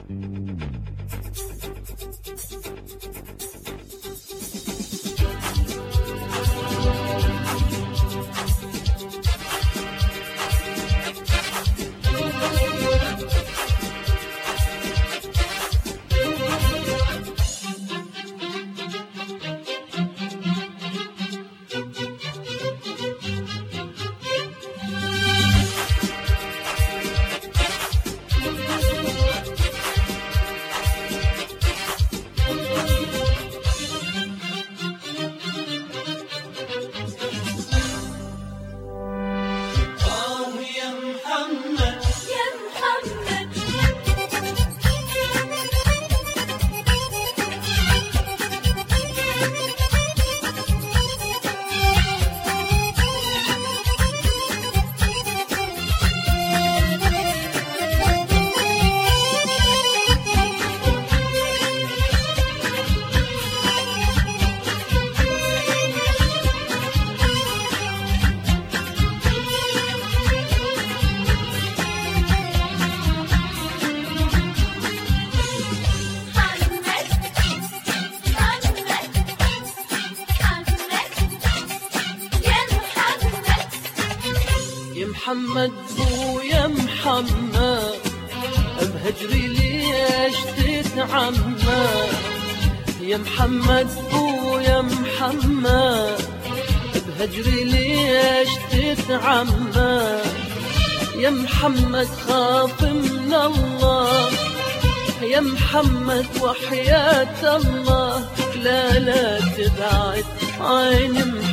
محمد ويا محمد بهجري ليش تتعمى؟ يا محمد ويا محمد بهجري ليش تتعمى؟ يا محمد خاف من الله، يا محمد وحياة الله لا تبعد عين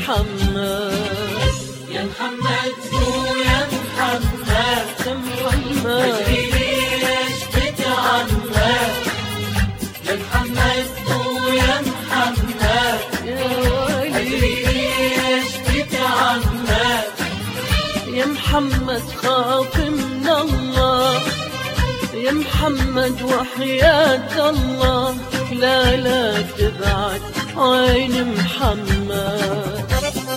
محمد. يا محمد ويا محمد بهجري ليش تتعمى؟ يا محمد ويا محمد بهجري ليش تتعمى؟ يا محمد خاف من الله، يا محمد وحياة الله لا تبعد عين محمد.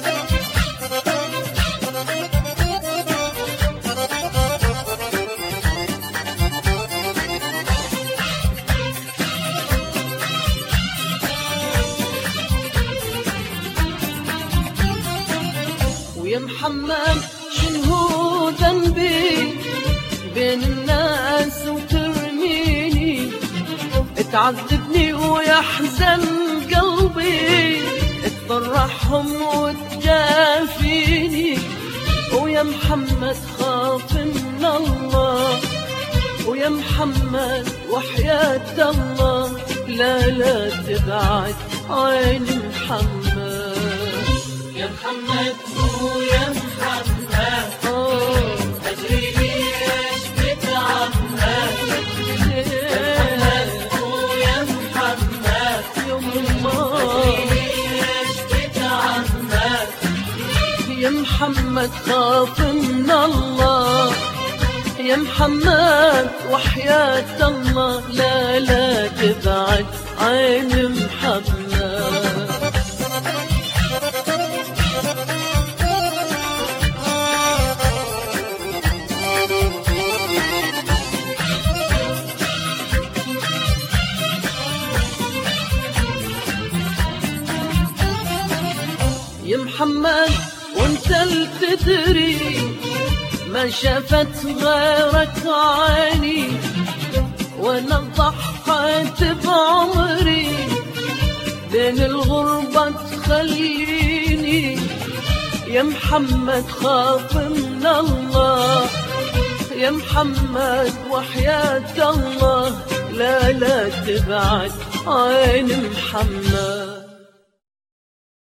ويا محمد شنو ذنبي بين الناس وترميني؟ تعذبني ويحزن قلبي، تفرحهم وتجافيني. ويا محمد خاف من الله، ويا محمد وحياة الله لا تبعد عين محمد. يا محمد ويا محمد بهجري ليش تتعمى؟ يا محمد ويا محمد بهجري ليش تتعمى؟ يا محمد خاف من الله، يا محمد وحياة الله لا تبعد عين محمد. يا محمد وانت اللي تدري ما شافت غيرك عيني، وانا ضحيت بعمري بين الغربة تخليني. يا محمد خاف من الله، يا محمد وحياة الله لا تبعد عين محمد.